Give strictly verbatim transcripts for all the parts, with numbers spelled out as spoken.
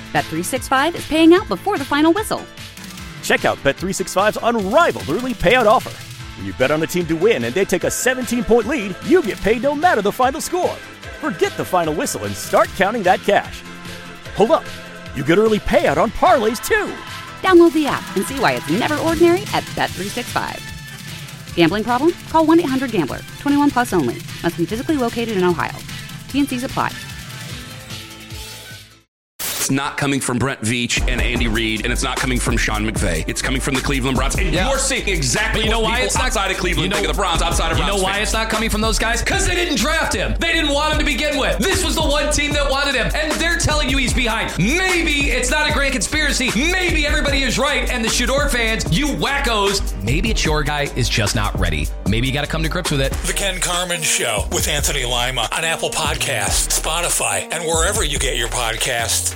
Bet three sixty-five is paying out before the final whistle. Check out Bet three sixty-five's unrivaled early payout offer. When you bet on a team to win and they take a seventeen-point lead, you get paid no matter the final score. Forget the final whistle and start counting that cash. Hold up. You get early payout on parlays, too. Download the app and see why it's never ordinary at Bet three sixty-five. Gambling problem? Call one eight hundred gambler. twenty-one plus only. Must be physically located in Ohio. T and Cs apply. It's not coming from Brent Veach and Andy Reid, and it's not coming from Sean McVay. It's coming from the Cleveland Browns. And yeah. you're seeing exactly you know what why it's not, outside of Cleveland you know, think of the Browns, outside of You Browns know why fans. It's not coming from those guys? Because they didn't draft him. They didn't want him to begin with. This was the one team that wanted him, and they're telling you he's behind. Maybe it's not a grand conspiracy. Maybe everybody is right, and the Shador fans, you wackos, maybe it's your guy is just not ready. Maybe you got to come to grips with it. The Ken Carman Show with Anthony Lima on Apple Podcasts, Spotify, and wherever you get your podcasts.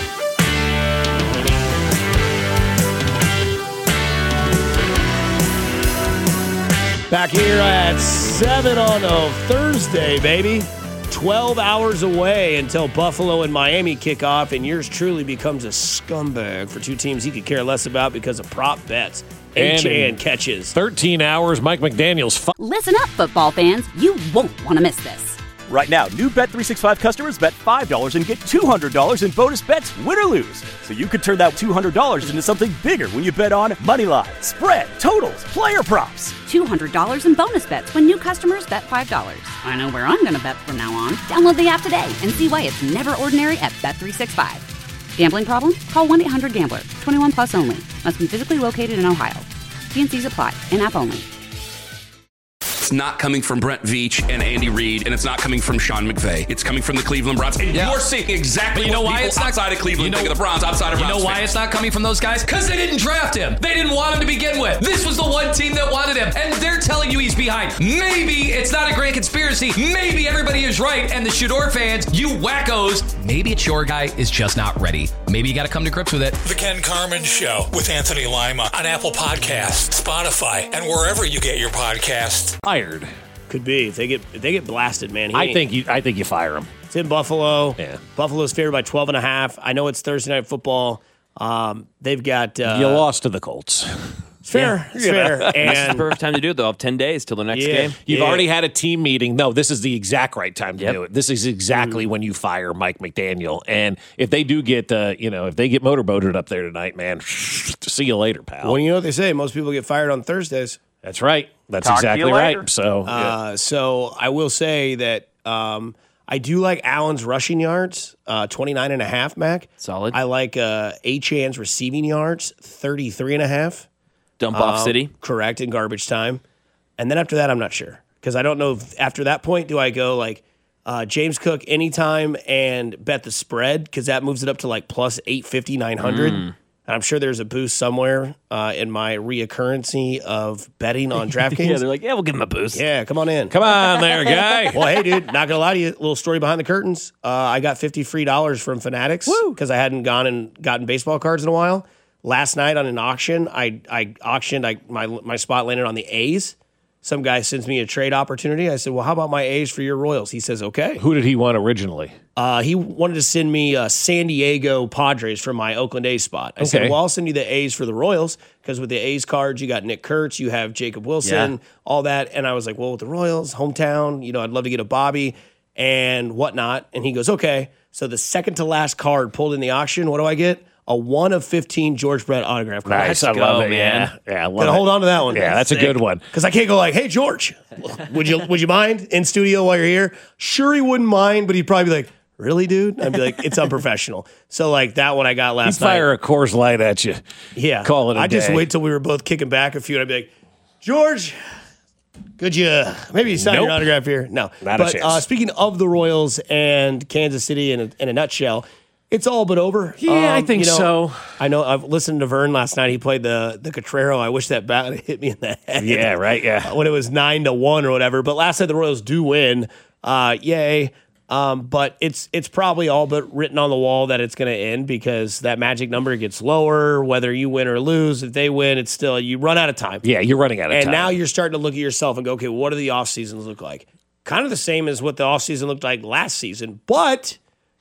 Back here at seven on a Thursday, baby. twelve hours away until Buffalo and Miami kick off, and yours truly becomes a scumbag for two teams he could care less about because of prop bets. And H-A-N catches. thirteen hours, Mike McDaniel's. Fu- Listen up, football fans. You won't want to miss this. Right now, new Bet three sixty-five customers bet five dollars and get two hundred dollars in bonus bets, win or lose. So you could turn that two hundred dollars into something bigger when you bet on money line, spread, totals, player props. two hundred dollars in bonus bets when new customers bet five dollars. I know where I'm going to bet from now on. Download the app today and see why it's never ordinary at Bet three sixty-five. Gambling problem? Call one eight hundred gambler. twenty-one plus only. Must be physically located in Ohio. T and Cs apply. In-app only. It's not coming from Brent Veach and Andy Reid, and it's not coming from Sean McVay. It's coming from the Cleveland Browns. And yeah. you're seeing exactly but you know what why people it's not, outside of Cleveland you know, think of the Browns, outside of You Browns know why fans. it's not coming from those guys? Because they didn't draft him. They didn't want him to begin with. This was the one team that wanted him, and they're telling you he's behind. Maybe it's not a grand conspiracy. Maybe everybody is right, and the Shador fans, you wackos, maybe it's your guy is just not ready. Maybe you got to come to grips with it. The Ken Carman Show with Anthony Lima on Apple Podcasts, Spotify, and wherever you get your podcasts. Fired. Could be. If they get if they get blasted, man. He I think you. I think you fire him. It's in Buffalo. Yeah. Buffalo's favored by twelve and a half. I know it's Thursday Night Football. Um, they've got. Uh, you lost to the Colts. It's fair. Yeah. It's fair. And this is the perfect time to do it. They'll have ten days till the next yeah, game. You've yeah. already had a team meeting. No, this is the exact right time to yep. do it. This is exactly mm. when you fire Mike McDaniel. And if they do get, uh, you know, if they get motorboated up there tonight, man, see you later, pal. Well, you know what they say. Most people get fired on Thursdays. That's right. That's Talk exactly right. So, uh, yeah. so I will say that um, I do like Allen's rushing yards, uh, twenty-nine and a half, Mac. Solid. I like uh, H-An's receiving yards, thirty-three and a half. Dump off um, city. Correct, in garbage time. And then after that, I'm not sure. Because I don't know if after that point, do I go like uh, James Cook anytime and bet the spread? Because that moves it up to like plus eight fifty, nine hundred. Mm. And I'm sure there's a boost somewhere uh, in my reoccurrency of betting on DraftKings. Yeah, they're like, yeah, we'll give him a boost. Yeah, come on in. Come on there, guy. Well, hey, dude, not going to lie to you, a little story behind the curtains. Uh, I got fifty free dollars from Fanatics because I hadn't gone and gotten baseball cards in a while. Last night on an auction, I I auctioned, I my my spot landed on the A's. Some guy sends me a trade opportunity. I said, well, how about my A's for your Royals? He says, okay. Who did he want originally? Uh, he wanted to send me uh, San Diego Padres for my Oakland A's spot. I okay. said, well, I'll send you the A's for the Royals because with the A's cards, you got Nick Kurtz, you have Jacob Wilson, yeah. all that. And I was like, well, with the Royals, hometown, you know, I'd love to get a Bobby and whatnot. And he goes, okay. So the second to last card pulled in the auction, what do I get? A one of fifteen George Brett autograph card. Nice, I love it, man. Yeah, yeah I love Gotta it. hold on to that one. Yeah, that's, that's a good one. Because I can't go like, hey, George, would you would you mind in studio while you're here? Sure, he wouldn't mind, but he'd probably be like, really, dude? I'd be like, it's unprofessional. So like that one I got last He'd night. fire a Coors Light at you. Yeah. Call it a I day. just wait till we were both kicking back a few, and I'd be like, George, could you maybe sign nope. your autograph here? No. Not but, a chance. Uh, speaking of the Royals and Kansas City in a, in a nutshell, it's all but over. Yeah, um, I think you know, so. I know. I've listened to Vern last night. He played the the Cotrero. I wish that bat had hit me in the head. Yeah, right. Yeah, when it was nine to one or whatever. But last night the Royals do win. Uh, yay! Um, but it's it's probably all but written on the wall that it's going to end because that magic number gets lower. Whether you win or lose, if they win, it's still you run out of time. Yeah, you're running out of and time. And now you're starting to look at yourself and go, okay, what do the off seasons look like? Kind of the same as what the off season looked like last season, but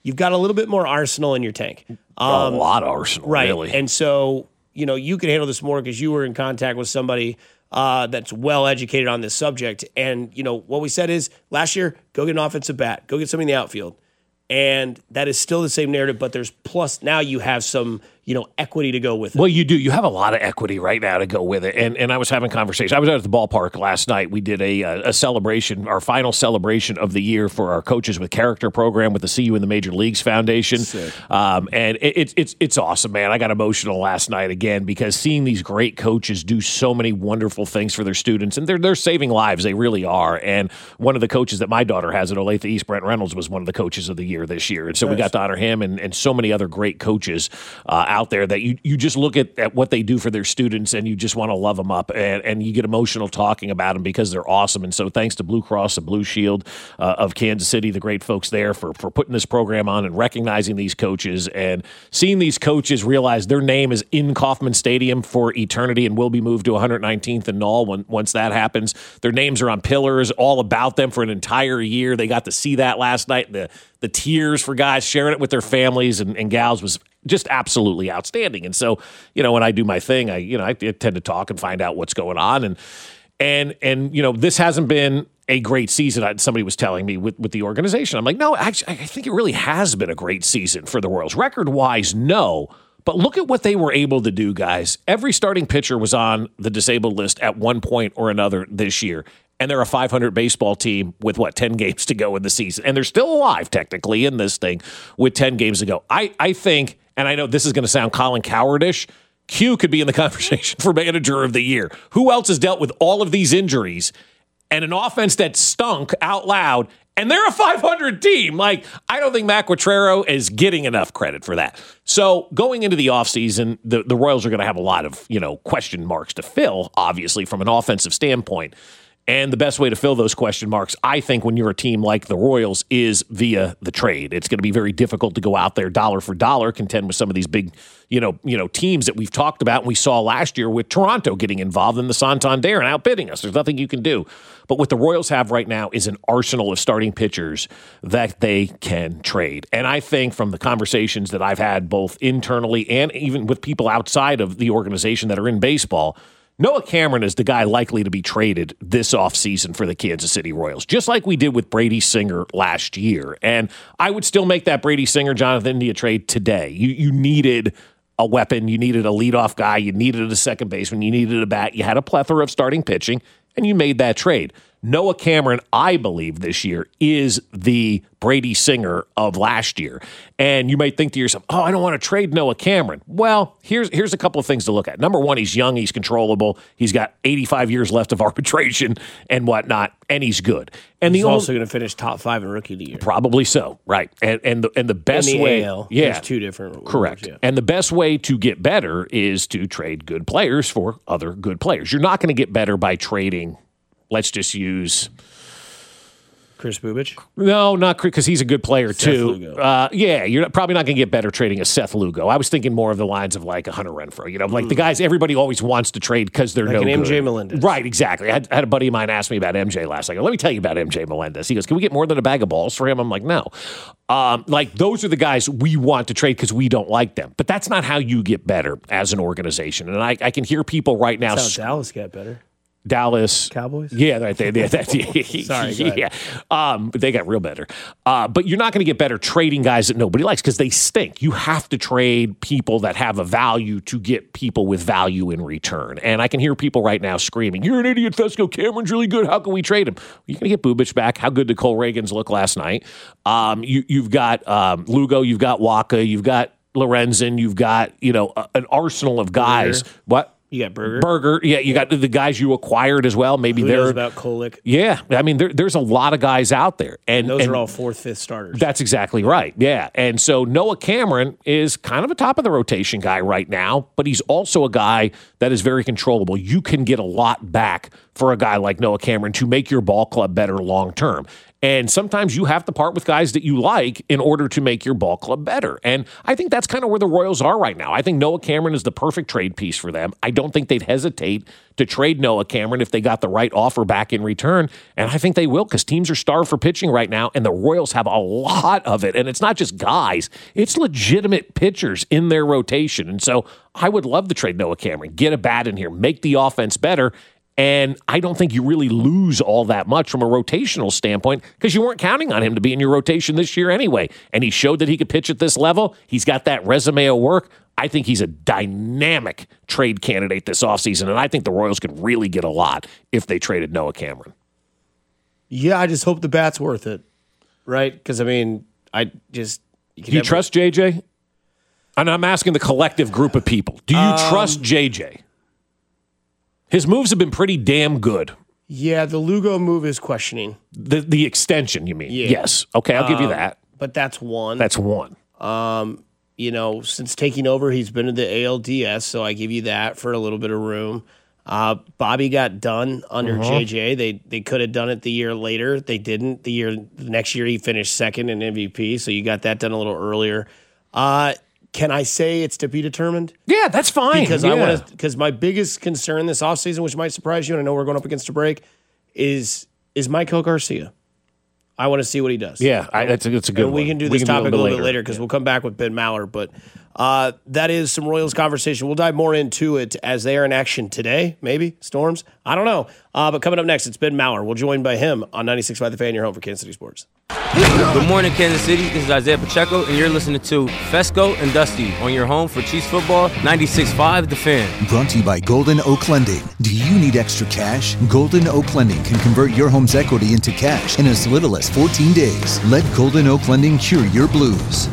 you've got a little bit more arsenal in your tank. Um, a lot of arsenal, right. really. And so, you know, you can handle this more because you were in contact with somebody uh, that's well educated on this subject. And, you know, what we said is last year, go get an offensive bat, go get somebody in the outfield. And that is still the same narrative, but there's plus now you have some, you know, equity to go with it. Well, you do. You have a lot of equity right now to go with it. And and I was having conversation. I was out at the ballpark last night. We did a a celebration, our final celebration of the year for our Coaches with Character program with the See You in the Major Leagues Foundation. Um, and it, it's it's it's awesome, man. I got emotional last night again because seeing these great coaches do so many wonderful things for their students, and they're they're saving lives. They really are. And one of the coaches that my daughter has at Olathe East, Brent Reynolds, was one of the coaches of the year this year. And so nice. We got to honor him and, and so many other great coaches uh, out there that you you just look at, at what they do for their students and you just want to love them up and, and you get emotional talking about them because they're awesome. And so thanks to Blue Cross and Blue Shield uh, of Kansas City, the great folks there for, for putting this program on and recognizing these coaches and seeing these coaches realize their name is in Kauffman Stadium for eternity and will be moved to one hundred nineteenth and Knoll when, once that happens. Their names are on pillars all about them for an entire year. They got to see that last night. The the tears for guys sharing it with their families and, and gals was just absolutely outstanding. And so, you know, when I do my thing, I, you know, I tend to talk and find out what's going on. And, and, and, you know, this hasn't been a great season. Somebody was telling me with, with the organization. I'm like, no, actually, I think it really has been a great season for the Royals. Record wise, no. But look at what they were able to do, guys. Every starting pitcher was on the disabled list at one point or another this year. And they're a five hundred baseball team with, what, ten games to go in the season. And they're still alive, technically, in this thing with ten games to go. I, I think, and I know this is going to sound Colin Coward-ish, Q could be in the conversation for manager of the year. Who else has dealt with all of these injuries and an offense that stunk out loud, and they're a five hundred team? Like, I don't think Matt Quatrero is getting enough credit for that. So going into the offseason, the, the Royals are going to have a lot of, you know, question marks to fill, obviously, from an offensive standpoint. And the best way to fill those question marks, I think, when you're a team like the Royals, is via the trade. It's going to be very difficult to go out there dollar for dollar, contend with some of these big, you know, you know, teams that we've talked about and we saw last year with Toronto getting involved in the Santander and outbidding us. There's nothing you can do. But what the Royals have right now is an arsenal of starting pitchers that they can trade. And I think from the conversations that I've had both internally and even with people outside of the organization that are in baseball, Noah Cameron is the guy likely to be traded this offseason for the Kansas City Royals, just like we did with Brady Singer last year. And I would still make that Brady Singer, Jonathan India trade today. You you needed a weapon. You needed a leadoff guy. You needed a second baseman. You needed a bat. You had a plethora of starting pitching, and you made that trade. Noah Cameron, I believe, this year is the Brady Singer of last year. And you might think to yourself, oh, I don't want to trade Noah Cameron. Well, here's here's a couple of things to look at. Number one, he's young, he's controllable, he's got eighty-five years left of arbitration and whatnot, and he's good. And he's the also only, going to finish top five in rookie of the year. Probably so, right. And and the, and the best in the way, A L, yeah, there's two different correct. Rules, yeah. And the best way to get better is to trade good players for other good players. You're not going to get better by trading. Let's just use Chris Bubich? No, not Chris, because he's a good player Seth too. Lugo. Uh, yeah, you're probably not going to get better trading a Seth Lugo. I was thinking more of the lines of like a Hunter Renfroe. You know, like mm. the guys everybody always wants to trade because they're like no an good. M J Melendez. Right, exactly. I had, I had a buddy of mine ask me about M J last night. I go, let me tell you about M J Melendez. He goes, can we get more than a bag of balls for him? I'm like, no. Um, like those are the guys we want to trade because we don't like them. But that's not how you get better as an organization. And I, I can hear people right now. That's how Dallas got better. Dallas Cowboys? Yeah, right there. Yeah, that's, Sorry, yeah. Um, but they got real better. Uh, but you're not going to get better trading guys that nobody likes because they stink. You have to trade people that have a value to get people with value in return. And I can hear people right now screaming, "You're an idiot, Fesco. Cameron's really good. How can we trade him?" You're going to get Bubich back. How good did Cole Reagans look last night? Um, you, you've got um, Lugo. You've got Waka. You've got Lorenzen. You've got you know a, an arsenal of guys. Burger. What? You got Burger. Burger, yeah. You got the guys you acquired as well. Maybe Who they're knows about Kolick? Yeah, I mean, there, there's a lot of guys out there, and, And those and are all fourth, fifth starters. That's exactly right. Yeah, and so Noah Cameron is kind of a top of the rotation guy right now, but he's also a guy that is very controllable. You can get a lot back for a guy like Noah Cameron to make your ball club better long term. And sometimes you have to part with guys that you like in order to make your ball club better. And I think that's kind of where the Royals are right now. I think Noah Cameron is the perfect trade piece for them. I don't think they'd hesitate to trade Noah Cameron if they got the right offer back in return. And I think they will, because teams are starved for pitching right now, and the Royals have a lot of it. And it's not just guys. It's legitimate pitchers in their rotation. And so I would love to trade Noah Cameron, get a bat in here, make the offense better. And I don't think you really lose all that much from a rotational standpoint, because you weren't counting on him to be in your rotation this year anyway. And he showed that he could pitch at this level. He's got that resume of work. I think he's a dynamic trade candidate this offseason, and I think the Royals could really get a lot if they traded Noah Cameron. Yeah, I just hope the bat's worth it, right? Because, I mean, I just... You Do you never... trust J J? And I'm asking the collective group of people. Do you um, trust J J? His moves have been pretty damn good. Yeah, the Lugo move is questioning. The the extension, you mean? Yeah. Yes. Okay, I'll um, give you that. But that's one. That's one. Um, you know, since taking over, he's been in the A L D S, so I give you that for a little bit of room. Uh, Bobby got done under uh-huh. J J. They they could have done it the year later. They didn't. The year the next year he finished second in M V P, so you got that done a little earlier. Uh Can I say it's to be determined? Yeah, that's fine. Because yeah. I want to. Because my biggest concern this offseason, which might surprise you, and I know we're going up against a break, is is Michael Garcia. I want to see what he does. Yeah, I, that's a, that's a good. And we one. can do this can topic do a little later. bit later because yeah. we'll come back with Ben Maller. But uh, that is some Royals conversation. We'll dive more into it as they are in action today. Maybe Storms. I don't know. Uh, but coming up next, it's Ben Maller. We'll join by him on ninety-six point five The Fan. Your home for Kansas City Sports. Good morning, Kansas City. This is Isaiah Pacheco, and you're listening to Fesco and Dusty on your home for Chiefs football, ninety-six point five The Fan. Brought to you by Golden Oak Lending. Do you need extra cash? Golden Oak Lending can convert your home's equity into cash in as little as fourteen days. Let Golden Oak Lending cure your blues.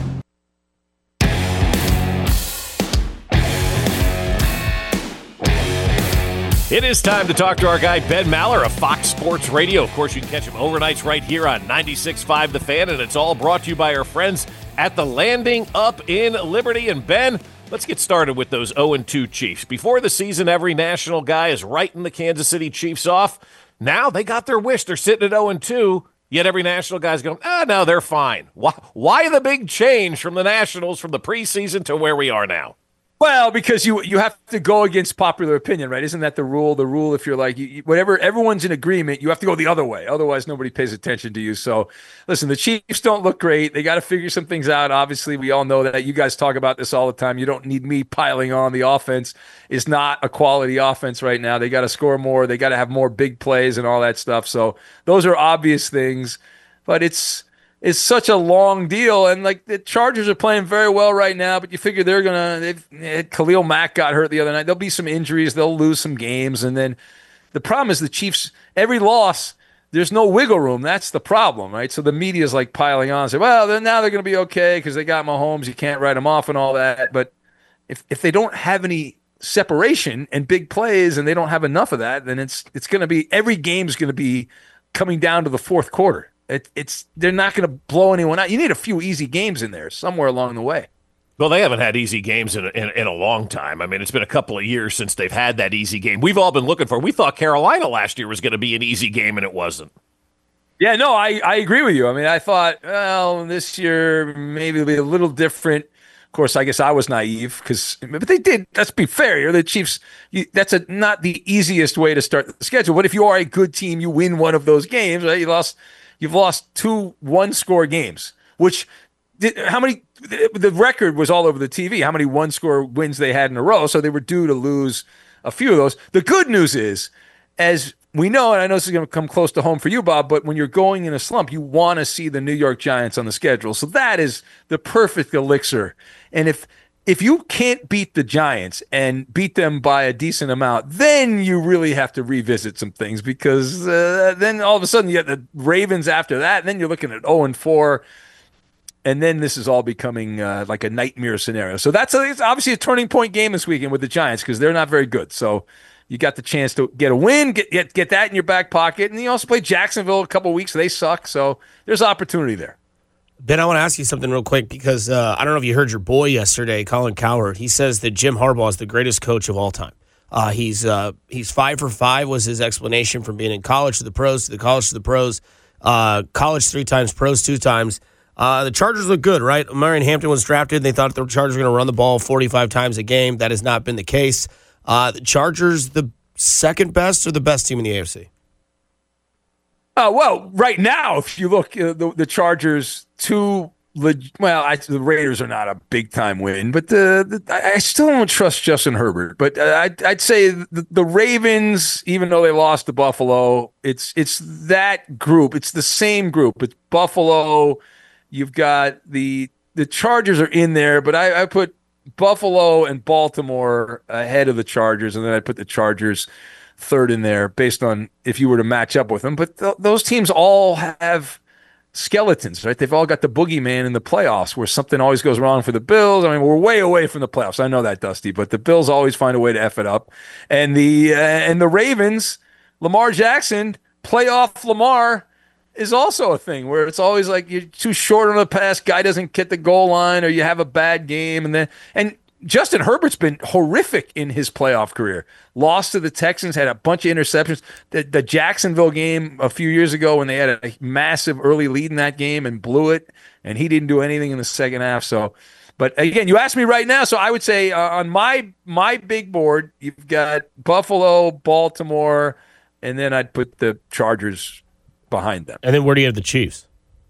It is time to talk to our guy, Ben Maller of Fox Sports Radio. Of course, you can catch him overnights right here on ninety-six point five The Fan, and it's all brought to you by our friends at The Landing up in Liberty. And Ben, let's get started with those oh and two Chiefs. Before the season, every national guy is writing the Kansas City Chiefs off. Now they got their wish. They're sitting at oh and two, yet every national guy's going, ah, no, they're fine. Why, why the big change from the Nationals from the preseason to where we are now? Well, because you you have to go against popular opinion, right? Isn't that the rule? The rule, if you're like, you, whatever, everyone's in agreement, you have to go the other way. Otherwise, nobody pays attention to you. So, listen, the Chiefs don't look great. They got to figure some things out. Obviously, we all know that. You guys talk about this all the time. You don't need me piling on. The offense is not a quality offense right now. They got to score more. They got to have more big plays and all that stuff. So, those are obvious things. But it's... It's such a long deal, and like the Chargers are playing very well right now, but you figure they're gonna. They've, Khalil Mack got hurt the other night. There'll be some injuries. They'll lose some games, and then the problem is the Chiefs. Every loss, there's no wiggle room. That's the problem, right? So the media is like piling on, and say, well, then now they're gonna be okay because they got Mahomes. You can't write them off and all that. But if if they don't have any separation and big plays, and they don't have enough of that, then it's it's gonna be every game's gonna be coming down to the fourth quarter. It, it's they're not going to blow anyone out. You need a few easy games in there somewhere along the way. Well, they haven't had easy games in a, in, in a long time. I mean, it's been a couple of years since they've had that easy game. We've all been looking for. We thought Carolina last year was going to be an easy game, and it wasn't. Yeah, no, I, I agree with you. I mean, I thought, well, this year maybe it'll be a little different. Of course, I guess I was naive because, but they did. Let's be fair. The Chiefs. You, that's a not the easiest way to start the schedule. But if you are a good team, you win one of those games. Right? You lost. You've lost two one-score games, which did, how many – the record was all over the T V, how many one-score wins they had in a row, so they were due to lose a few of those. The good news is, as we know, and I know this is going to come close to home for you, Bob, but when you're going in a slump, you want to see the New York Giants on the schedule. So that is the perfect elixir. And if – If you can't beat the Giants and beat them by a decent amount, then you really have to revisit some things because uh, then all of a sudden you get the Ravens after that, and then you're looking at oh and four, and then this is all becoming uh, like a nightmare scenario. So that's a, it's obviously a turning point game this weekend with the Giants because they're not very good. So you got the chance to get a win, get, get get that in your back pocket, and you also play Jacksonville a couple of weeks. They suck, so there's opportunity there. Ben, I want to ask you something real quick because uh, I don't know if you heard your boy yesterday, Colin Cowherd. He says that Jim Harbaugh is the greatest coach of all time. Uh, he's uh, he's five for five was his explanation from being in college to the pros, to the college to the pros. Uh, college three times, pros two times. Uh, the Chargers look good, right? Marion Hampton was drafted. They thought the Chargers were going to run the ball forty-five times a game. That has not been the case. Uh, the Chargers, the second best or the best team in the A F C? Uh, well, right now, if you look, uh, the, the Chargers, two, leg- well, I, the Raiders are not a big-time win, but the, the I still don't trust Justin Herbert. But uh, I'd, I'd say the, the Ravens, even though they lost to Buffalo, it's it's that group. It's the same group. It's Buffalo. You've got the the Chargers are in there, but I, I put Buffalo and Baltimore ahead of the Chargers, and then I put the Chargers third in there based on if you were to match up with them. But th- those teams all have skeletons, right? They've all got the boogeyman in the playoffs where something always goes wrong for the Bills. I mean, we're way away from the playoffs. I know that, Dusty, but the Bills always find a way to F it up. And the uh, and the Ravens, Lamar Jackson, playoff Lamar is also a thing where it's always like you're too short on the pass, guy doesn't get the goal line, or you have a bad game, and then and Justin Herbert's been horrific in his playoff career. Lost to the Texans, had a bunch of interceptions. The, the Jacksonville game a few years ago when they had a massive early lead in that game and blew it, and he didn't do anything in the second half. So, but again, you asked me right now, so I would say uh, on my my big board, you've got Buffalo, Baltimore, and then I'd put the Chargers behind them. And then where do you have the Chiefs?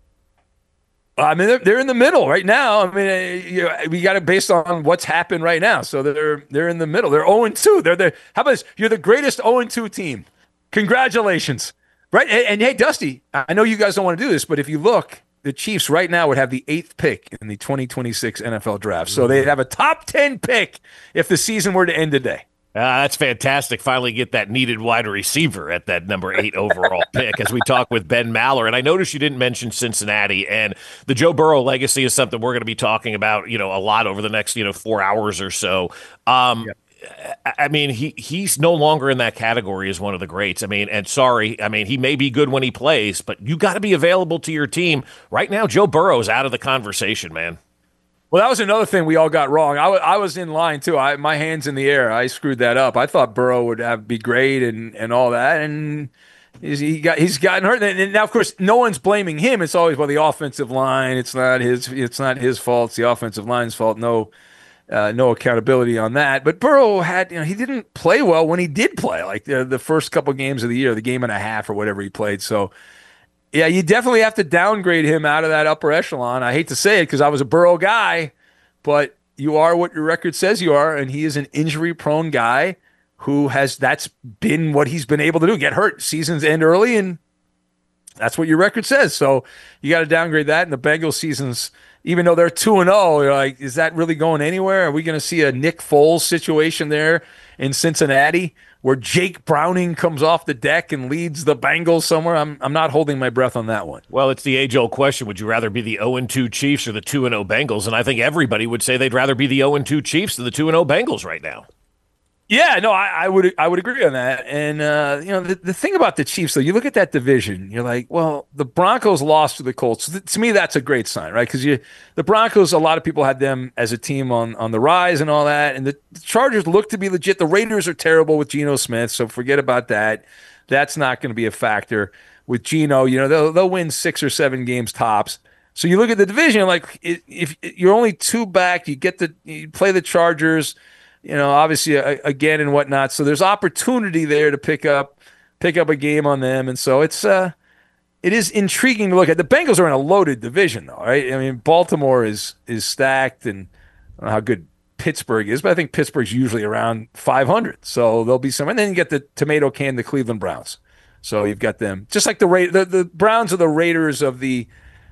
I mean, they're, they're in the middle right now. I mean, you know, we got it based on what's happened right now. So they're they're in the middle. They're oh and two. They're the how about this? You're the greatest oh and two team. Congratulations. Right? And, and hey, Dusty, I know you guys don't want to do this, but if you look, the Chiefs right now would have the eighth pick in the twenty twenty-six N F L draft. So they'd have a top ten pick if the season were to end today. Uh, that's fantastic. Finally get that needed wide receiver at that number eight overall pick as we talk with Ben Maller. And I noticed you didn't mention Cincinnati, and the Joe Burrow legacy is something we're going to be talking about, you know, a lot over the next, you know, four hours or so. Um, yep. I mean, he he's no longer in that category as one of the greats. I mean, and sorry, I mean, he may be good when he plays, but you got to be available to your team. Right now, Joe Burrow's out of the conversation, man. Well, that was another thing we all got wrong. I, w- I was in line, too. I, my hand's in the air. I screwed that up. I thought Burrow would have be great and, and all that, and he's, he got, he's gotten hurt. And now, of course, no one's blaming him. It's always, well, the offensive line. It's not his It's not his fault. It's the offensive line's fault. No uh, no accountability on that. But Burrow had, you know, he didn't play well when he did play, like the, the first couple games of the year, the game and a half or whatever he played. So, yeah, you definitely have to downgrade him out of that upper echelon. I hate to say it because I was a Burrow guy, but you are what your record says you are, and he is an injury-prone guy who has that's been what he's been able to do, get hurt. Seasons end early, and that's what your record says. So you got to downgrade that. And the Bengals seasons, even though they're two and oh, you're like, is that really going anywhere? Are we going to see a Nick Foles situation there in Cincinnati where Jake Browning comes off the deck and leads the Bengals somewhere? I'm I'm not holding my breath on that one. Well, it's the age-old question. Would you rather be the oh and two Chiefs or the two and oh Bengals? And I think everybody would say they'd rather be the oh and two Chiefs than the two and oh Bengals right now. Yeah, no, I, I would I would agree on that. And, uh, you know, the, the thing about the Chiefs, though, you look at that division, you're like, well, the Broncos lost to the Colts. So th- to me, that's a great sign, right? Because you the Broncos, a lot of people had them as a team on, on the rise and all that. And the, the Chargers look to be legit. The Raiders are terrible with Geno Smith, so forget about that. That's not going to be a factor. With Geno, you know, they'll, they'll win six or seven games tops. So you look at the division, like, if, if you're only two back, you get the you play the Chargers, you know, obviously uh, again and whatnot. So there's opportunity there to pick up, pick up a game on them. And so it's, uh, it is intriguing to look at. The Bengals are in a loaded division though, right? I mean, Baltimore is, is stacked, and I don't know how good Pittsburgh is, but I think Pittsburgh's usually around five hundred. So there'll be some, and then you get the tomato can, the Cleveland Browns. So you've got them just like the Ra- the, the Browns are the Raiders of the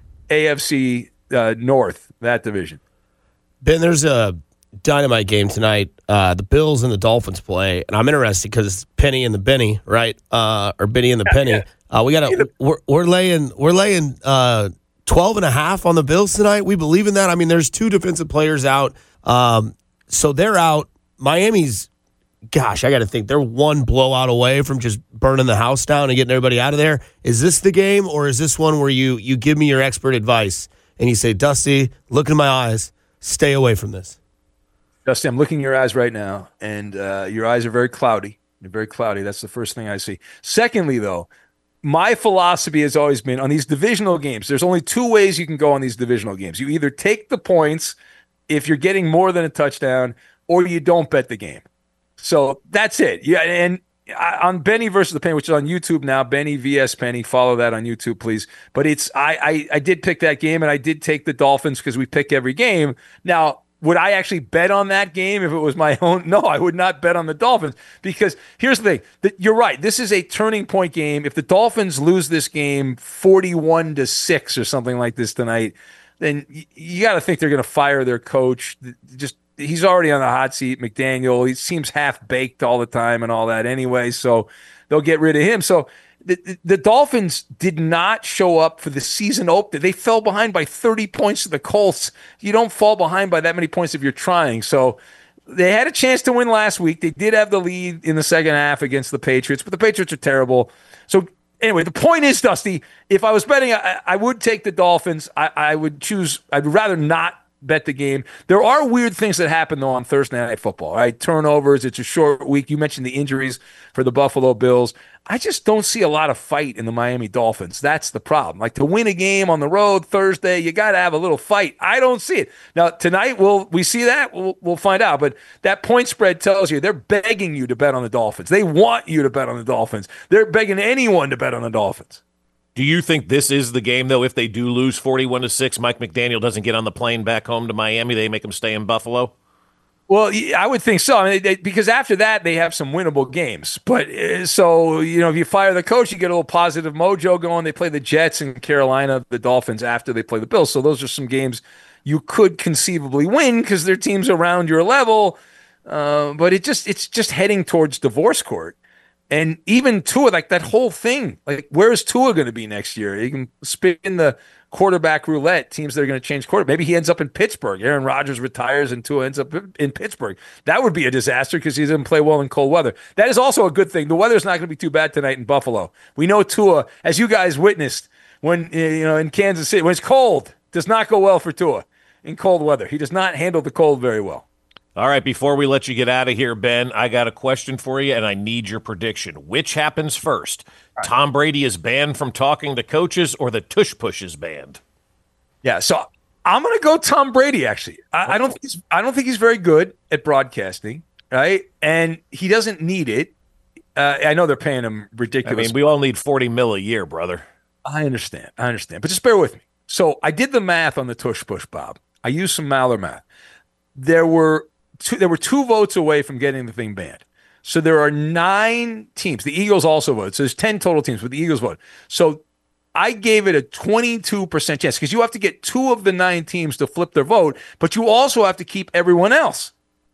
A F C uh, North, that division. Ben, there's a dynamite game tonight. Uh, the Bills and the Dolphins play, and I'm interested because it's Penny and the Benny, right? Uh, or Benny and the Penny. Yeah, yeah. Uh, we got to. We're, we're laying. We're laying uh, twelve and a half on the Bills tonight. We believe in that. I mean, there's two defensive players out, um, so they're out. Miami's. Gosh, I got to think they're one blowout away from just burning the house down and getting everybody out of there. Is this the game, or is this one where you you give me your expert advice and you say, Dusty, look in my eyes, stay away from this? Dusty, I'm looking in your eyes right now, and uh, your eyes are very cloudy. They're very cloudy. That's the first thing I see. Secondly, though, my philosophy has always been on these divisional games, there's only two ways you can go on these divisional games. You either take the points if you're getting more than a touchdown, or you don't bet the game. So that's it. Yeah, and on Benny versus the Penny, which is on YouTube now, Benny V S Penny, follow that on YouTube, please. But it's I I, I did pick that game, and I did take the Dolphins because we pick every game. Now, would I actually bet on that game if it was my own? No, I would not bet on the Dolphins, because here's the thing. That you're right. This is a turning point game. If the Dolphins lose this game forty-one to six or something like this tonight, then you, you got to think they're going to fire their coach. Just he's already on the hot seat, McDaniel. He seems half-baked all the time and all that anyway, so they'll get rid of him. So the, the, the Dolphins did not show up for the season opener. They fell behind by thirty points to the Colts. You don't fall behind by that many points if you're trying. So they had a chance to win last week. They did have the lead in the second half against the Patriots, but the Patriots are terrible. So anyway, the point is, Dusty, if I was betting, I, I would take the Dolphins. I, I would choose – I'd rather not bet the game. There are weird things that happen, though, on Thursday Night Football, right? Turnovers. It's a short week. You mentioned the injuries for the Buffalo Bills. I just don't see a lot of fight in the Miami Dolphins. That's the problem. Like, to win a game on the road Thursday, you got to have a little fight. I don't see it. Now, tonight, will we see that? We'll, we'll find out. But that point spread tells you they're begging you to bet on the Dolphins. They want you to bet on the Dolphins. They're begging anyone to bet on the Dolphins. Do you think this is the game, though, if they do lose forty-one to six, Mike McDaniel doesn't get on the plane back home to Miami, they make him stay in Buffalo? Well, I would think so. I mean, they, because after that, they have some winnable games. But uh, so, you know, if you fire the coach, you get a little positive mojo going. They play the Jets and Carolina, the Dolphins after they play the Bills. So those are some games you could conceivably win because they're teams around your level. Uh, but it just it's just heading towards divorce court. And even Tua, like that whole thing, like where is Tua going to be next year? You can spin the quarterback roulette, teams that are going to change quarterback. Maybe he ends up in Pittsburgh. Aaron Rodgers retires and Tua ends up in Pittsburgh. That would be a disaster because he doesn't play well in cold weather. That is also a good thing. The weather's not going to be too bad tonight in Buffalo. We know Tua, as you guys witnessed, when you know in Kansas City, when it's cold, does not go well for Tua in cold weather. He does not handle the cold very well. All right, before we let you get out of here, Ben, I got a question for you, and I need your prediction. Which happens first? Right. Tom Brady is banned from talking to coaches, or the tush push is banned? Yeah, so I'm going to go Tom Brady, actually. I, I don't think he's, I don't think he's very good at broadcasting, right? And he doesn't need it. Uh, I know they're paying him ridiculous. I mean, we all need forty mil a year, brother. I understand. I understand. But just bear with me. So I did the math on the tush push, Bob. I used some Maller math. There were Two, there were two votes away from getting the thing banned. So there are nine teams. The Eagles also voted. So there's ten total teams, but the Eagles voted. So I gave it a twenty-two percent chance because you have to get two of the nine teams to flip their vote, but you also have to keep everyone else.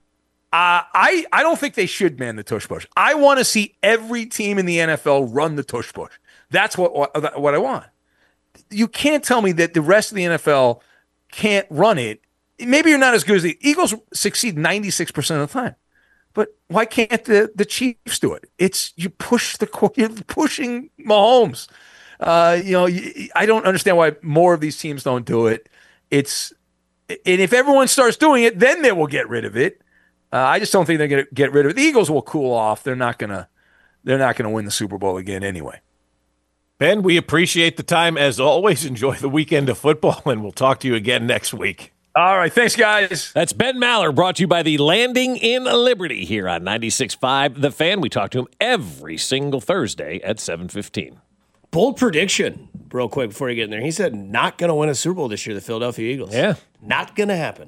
Uh, I, I don't think they should ban the tush push. I want to see every team in the N F L run the tush push. That's what, what, what I want. You can't tell me that the rest of the N F L can't run it. Maybe you're not as good as the Eagles succeed ninety-six percent of the time, but why can't the, the Chiefs do it? It's you push the you're pushing Mahomes. Uh, you know, you, I don't understand why more of these teams don't do it. It's and if everyone starts doing it, then they will get rid of it. Uh, I just don't think they're going to get rid of it. The Eagles will cool off. They're not gonna they're not gonna win the Super Bowl again anyway. Ben, we appreciate the time as always. Enjoy the weekend of football, and we'll talk to you again next week. All right, thanks, guys. That's Ben Maller, brought to you by the Landing in Liberty here on ninety-six point five The Fan. We talk to him every single Thursday at seven fifteen. Bold prediction, real quick, before you get in there. He said not going to win a Super Bowl this year, the Philadelphia Eagles. Yeah. Not going to happen.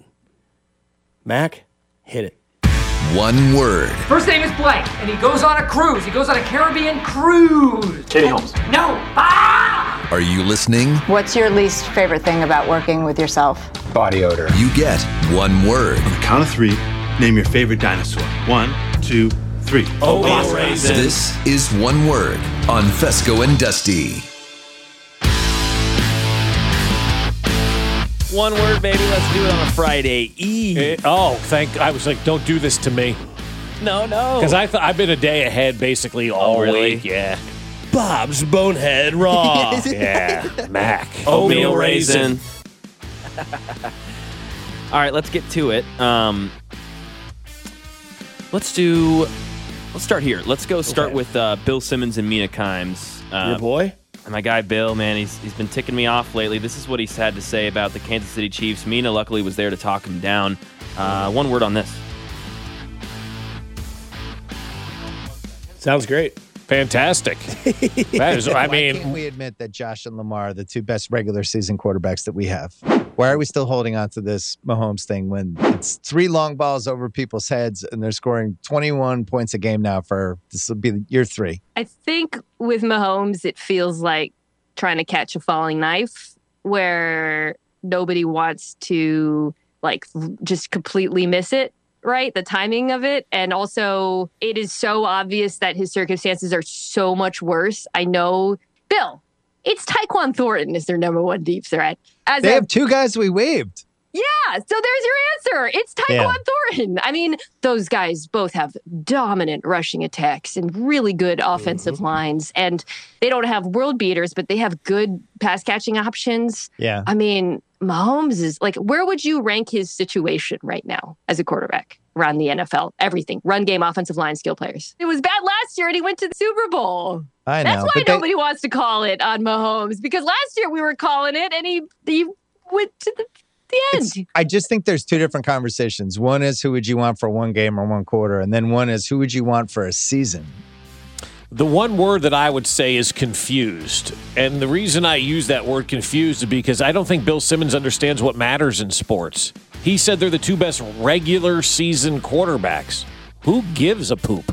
Mac, hit it. One word. First name is Blake, and he goes on a cruise. He goes on a Caribbean cruise. Katie Holmes. No. Ah! Are you listening? What's your least favorite thing about working with yourself? Body odor. You get one word. On the count of three, name your favorite dinosaur. One, two, three. Oh, this is One Word on Fesco and Dusty. One word, baby. Let's do it on a Friday Eve. It, oh, thank. I was like, don't do this to me. No, no. Because I th- I've been a day ahead basically all oh, really? week. Yeah. Bob's Bonehead Raw. Yeah. Mac. Oatmeal raisin. All right, let's get to it. Um, let's do. Let's start here. Let's go start okay. with uh, Bill Simmons and Mina Kimes. Uh, Your boy? And my guy Bill, man, he's he's been ticking me off lately. This is what he's had to say about the Kansas City Chiefs. Mina luckily was there to talk him down. Uh, one word on this. Sounds great. Fantastic. That is, I Why mean, can't we admit that Josh and Lamar are the two best regular season quarterbacks that we have? Why are we still holding on to this Mahomes thing when it's three long balls over people's heads and they're scoring twenty-one points a game now for this will be year three? I think with Mahomes, it feels like trying to catch a falling knife where nobody wants to like just completely miss it. Right? The timing of it. And also, it is so obvious that his circumstances are so much worse. I know, Bill, it's Tyquan Thornton is their number one deep threat. As they a, have two guys we waived. Yeah, so there's your answer. It's Tyquan Yeah. Thornton. I mean, those guys both have dominant rushing attacks and really good offensive Mm-hmm. lines. And they don't have world beaters, but they have good pass catching options. Yeah. I mean, Mahomes is like, where would you rank his situation right now as a quarterback around the N F L? Everything. Run game, offensive line, skill players. It was bad last year and he went to the Super Bowl. I know. That's why but they- nobody wants to call it on Mahomes because last year we were calling it and he, he went to the, the end. It's- I just think there's two different conversations. One is who would you want for one game or one quarter? And then one is who would you want for a season? the one word that I would say is confused. And the reason I use that word confused is because I don't think Bill Simmons understands what matters in sports. He said they're the two best regular season quarterbacks. Who gives a poop?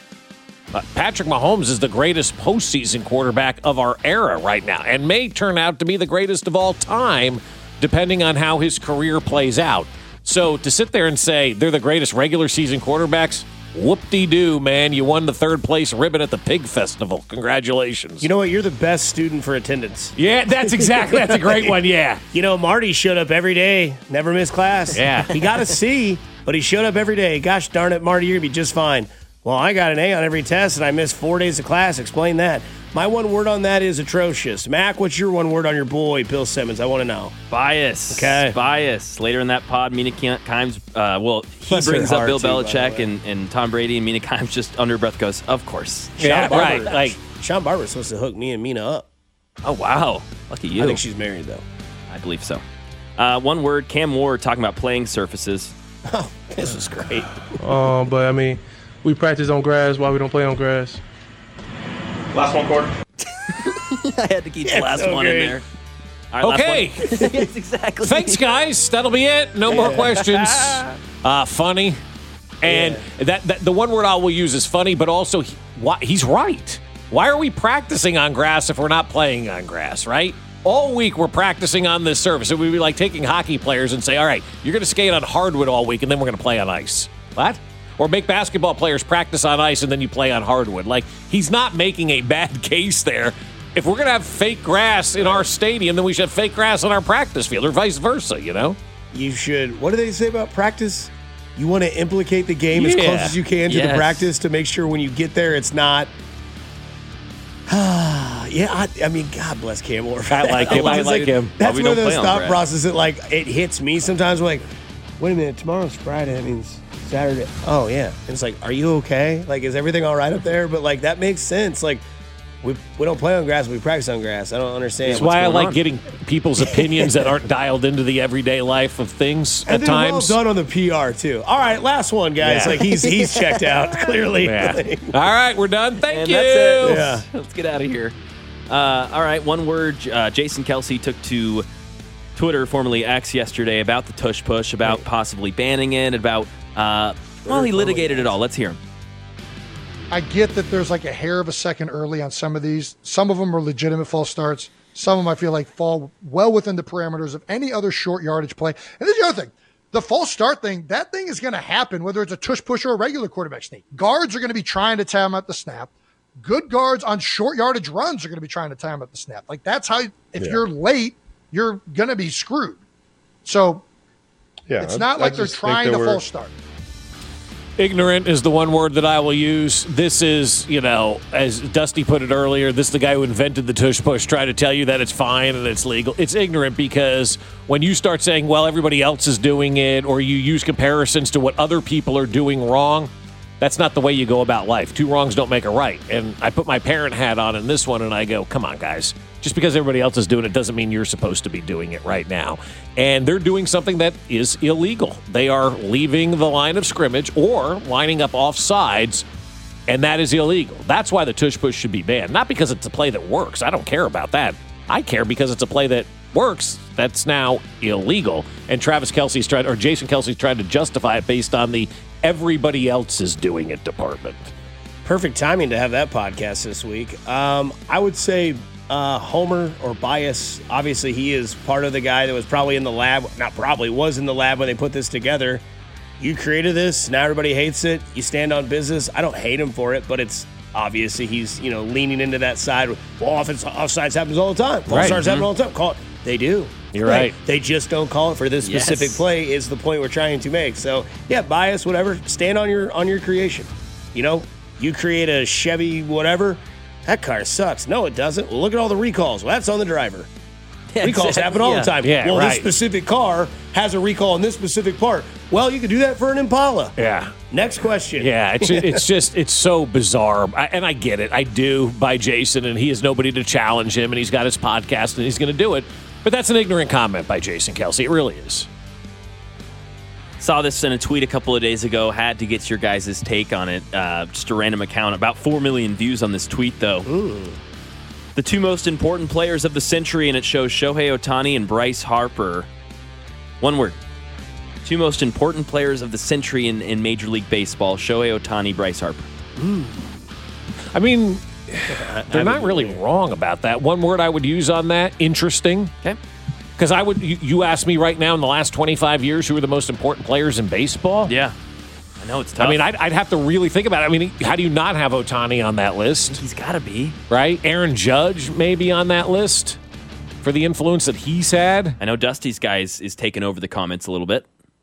Uh, Patrick Mahomes is the greatest postseason quarterback of our era right now and may turn out to be the greatest of all time, depending on how his career plays out. So to sit there and say they're the greatest regular season quarterbacks, whoop-de-doo, man. You won the third place ribbon at the Pig Festival. Congratulations. You know what? You're the best student for attendance. Yeah, that's exactly. That's a great one, yeah. You know, Marty showed up every day, never missed class. Yeah. He got a C, but he showed up every day. Gosh darn it, Marty, you're going to be just fine. Well, I got an A on every test, and I missed four days of class. Explain that. My one word on that is atrocious. Mac, what's your one word on your boy, Bill Simmons? I want to know. Bias. Okay. Bias. Later in that pod, Mina Kimes, uh, well, he Bless her brings up heart, Bill too, by the Belichick way. and, and Tom Brady, and Mina Kimes just under her breath goes, of course. Sean Barber, right, like- Sean Barber's supposed to hook me and Mina up. Oh, wow. Lucky you. I think she's married, though. I believe so. Uh, one word, Cam Ward talking about playing surfaces. Oh, this is great. Um, but I mean, we practice on grass. Why we don't play on grass? Last one quarter. I had to keep Yeah, the last so one great. in there. All right, Okay. last one. Yes, exactly. Thanks, guys. That'll be it. No more questions. Uh, funny. And that, that the one word I will use is funny, but also he, why, he's right. Why are we practicing on grass if we're not playing on grass, right? All week we're practicing on this surface. It would be like taking hockey players and say, all right, you're going to skate on hardwood all week, and then we're going to play on ice. What? Or make basketball players practice on ice, and then you play on hardwood. Like, he's not making a bad case there. If we're going to have fake grass in our stadium, then we should have fake grass on our practice field, or vice versa, you know? You should. What do they say about practice? You want to implicate the game as Yeah. close as you can to Yes. the practice to make sure when you get there, it's not. yeah, I, I mean, God bless Cam Ward. I like him. I It's like him. That's we where don't the play on thought grass. process, it like it hits me sometimes. We're like, wait a minute, tomorrow's Friday. That means Saturday. Oh yeah, and it's like, are you okay? Like, is everything all right up there? But like, that makes sense. Like, we we don't play on grass, we practice on grass. I don't understand. That's what's why I going like on. getting people's opinions that aren't dialed into the everyday life of things And at then times. well done on the P R too. All right, last one, guys. Yeah. Like he's he's checked out clearly. Yeah. All right, we're done. Thank And you. that's it. Yeah. Let's get out of here. Uh, all right, one word. Uh, Jason Kelsey took to Twitter, formerly X, yesterday about the tush push, about possibly banning it, about, uh, well, he litigated it all. Let's hear him. I get that there's like a hair of a second early on some of these. Some of them are legitimate false starts. Some of them I feel like fall well within the parameters of any other short yardage play. And this is the other thing. The false start thing, that thing is going to happen whether it's a tush push or a regular quarterback sneak. Guards are going to be trying to time at the snap. Good guards on short yardage runs are going to be trying to time at the snap. Like that's how, if Yeah. you're late, you're going to be screwed. So Yeah, it's I- not I like they're just think trying that to we're- false start. Ignorant is the one word that I will use. This is, you know, as Dusty put it earlier, this is the guy who invented the tush push, trying to tell you that it's fine and it's legal. It's ignorant because when you start saying, well, everybody else is doing it, or you use comparisons to what other people are doing wrong, That's not the way you go about life. Two wrongs don't make a right. And I put my parent hat on in this one, and I go, come on, guys. Just because everybody else is doing it doesn't mean you're supposed to be doing it right now. And they're doing something that is illegal. They are leaving the line of scrimmage or lining up off sides, and that is illegal. That's why the tush push should be banned. Not because it's a play that works. I don't care about that. I care because it's a play that works. That's now illegal. And Travis Kelce's tried, or Jason Kelce's tried to justify it based on the everybody else is doing it department. Perfect timing to have that podcast this week. Um, I would say uh, Homer or Bias. Obviously, he is part of the guy that was probably in the lab. Not probably, was in the lab when they put this together. You created this. Now everybody hates it. You stand on business. I don't hate him for it, but it's obviously he's, you know, leaning into that side. Well, offense, offsides happens all the time. False Right. starts happen Mhm. all the time. Call it. They do. You're right. They just don't call it for this Yes. specific play is the point we're trying to make. So, yeah, bias, whatever. Stand on your on your creation. You know, you create a Chevy whatever. That car sucks. No, it doesn't. Well, look at all the recalls. Well, that's on the driver. Yeah, recalls exactly. happen all Yeah. the time. Yeah, well, right. this specific car has a recall on this specific part. Well, you could do that for an Impala. Yeah. Next question. Yeah, it's it's just it's so bizarre, I, and I get it. I do by Jason, and he has nobody to challenge him, and he's got his podcast, and he's going to do it. But that's an ignorant comment by Jason Kelce. It really is. Saw this in a tweet a couple of days ago. Had to get your guys' take on it. Uh, just a random account. About four million views on this tweet, though. Ooh. The two most important players of the century, and it shows Shohei Ohtani and Bryce Harper. One word. Two most important players of the century in, in Major League Baseball, Shohei Ohtani, Bryce Harper. Mm. I mean, they're not really wrong about that. One word I would use on that, interesting. Okay. Because I would, you, you ask me right now in the last twenty-five years who are the most important players in baseball? Yeah. I know it's tough. I mean, I'd, I'd have to really think about it. I mean, how do you not have Ohtani on that list? He's got to be. Right? Aaron Judge maybe on that list for the influence that he's had. I know Dusty's guy is, is taking over the comments a little bit.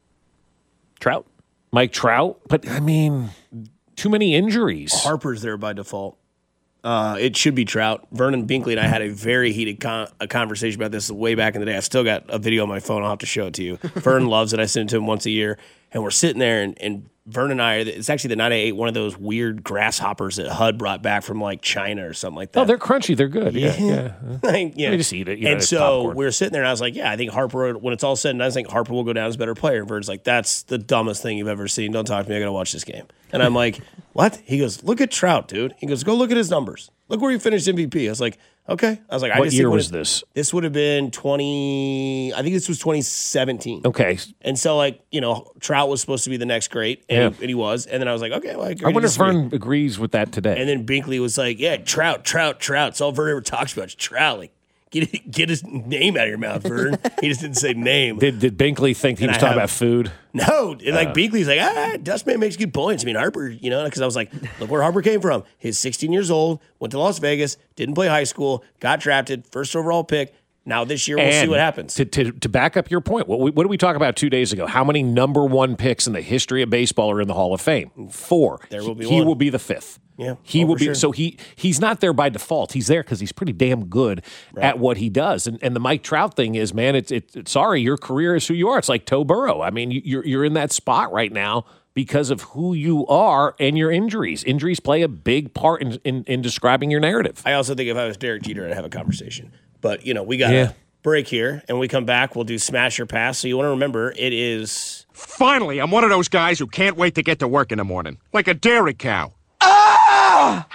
Trout. Mike Trout. But, I mean, too many injuries. Harper's there by default. Uh, it should be Trout. Vernon Binkley and I had a very heated con- a conversation about this way back in the day. I still got a video on my phone. I'll have to show it to you. Vern loves it. I send it to him once a year. And we're sitting there, and, and Vern and I, it's actually the night I ate one of those weird grasshoppers that H U D brought back from like China or something like that. Oh, they're crunchy. They're good. Yeah. Yeah. yeah. Like, yeah. You just eat it. You know, and it's so popcorn. we were sitting there, and I was like, yeah, I think Harper, when it's all said and done, I think Harper will go down as a better player. And Vern's like, that's the dumbest thing you've ever seen. Don't talk to me. I got to watch this game. And I'm like, what? He goes, look at Trout, dude. He goes, go look at his numbers. Look where he finished M V P. I was like, okay. I was like, I What just year think when was it- this? This would have been twenty. I think this was twenty seventeen. Okay. And so, like, you know, Trout was supposed to be the next great, and, Yeah. and he was. And then I was like, okay, well, I, I wonder if Vern agrees with that today. And then Binkley was like, yeah, Trout, Trout, Trout. It's all Vern ever talks about. It's Trout. Like, get get his name out of your mouth, Vern. He just didn't say name. Did, did Binkley think he And was I talking have- about food? No, and like Uh. Binkley's like, ah, Dustman makes good points. I mean, Harper, you know, because I was like, look where Harper came from. He's sixteen years old, went to Las Vegas, didn't play high school, got drafted, first overall pick. Now this year we'll see And what happens. To, to, to back up your point, what, we, what did we talk about two days ago? How many number one picks in the history of baseball are in the Hall of Fame? Four. There will be He one. will be the fifth. Yeah, He oh, will for be. sure. So he he's not there by default. He's there because he's pretty damn good at what he does. And and the Mike Trout thing is, man, it's it's it's- sorry, your career is who you are. It's like Toe Burrow. I mean, you- you're you're in that spot right now because of who you are and your injuries. Injuries play a big part in in, in describing your narrative. I also think if I was Derek Jeter, I'd have a conversation. But, you know, we got Yeah. to break here, and when we come back, we'll do Smash or Pass. So you want to remember, it is... Finally, I'm one of those guys who can't wait to get to work in the morning. Like a dairy cow. Oh!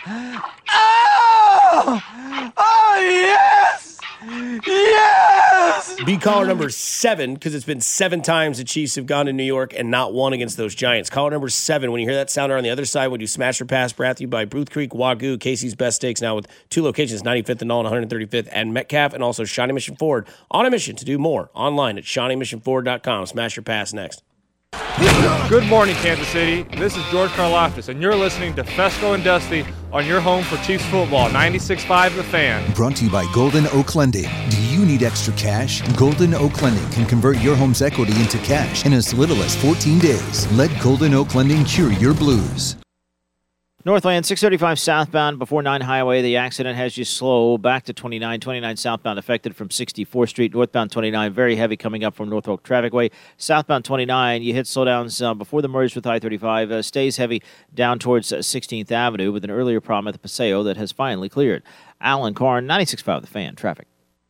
Oh! Oh, yes! Yes! Be caller number seven, because it's been seven times the Chiefs have gone to New York and not won against those Giants. Caller number seven, when you hear that sounder on the other side, when you Smash or Pass, brought to you by Booth Creek Wagyu, Casey's Best Steaks, now with two locations, ninety-fifth and Nolan, one hundred thirty-fifth, and Metcalf, and also Shawnee Mission Ford, on a mission to do more, online at shawnee mission ford dot com. Smash or Pass next. Good morning, Kansas City. This is George Karlaftis, and you're listening to Fesco and Dusty on your home for Chiefs football, ninety-six point five The Fan. Brought to you by Golden Oak Lending. Do you need extra cash? Golden Oak Lending can convert your home's equity into cash in as little as fourteen days. Let Golden Oak Lending cure your blues. Northland, six thirty-five southbound before nine Highway. The accident has you slow back to twenty-nine. twenty-nine southbound affected from sixty-fourth Street. Northbound twenty-nine, very heavy coming up from Norfolk Traffic Way. Southbound twenty-nine, you hit slowdowns uh, before the merge with I thirty-five. Uh, stays heavy down towards uh, sixteenth Avenue with an earlier problem at the Paseo that has finally cleared. Alan Carn, ninety-six point five The Fan, traffic.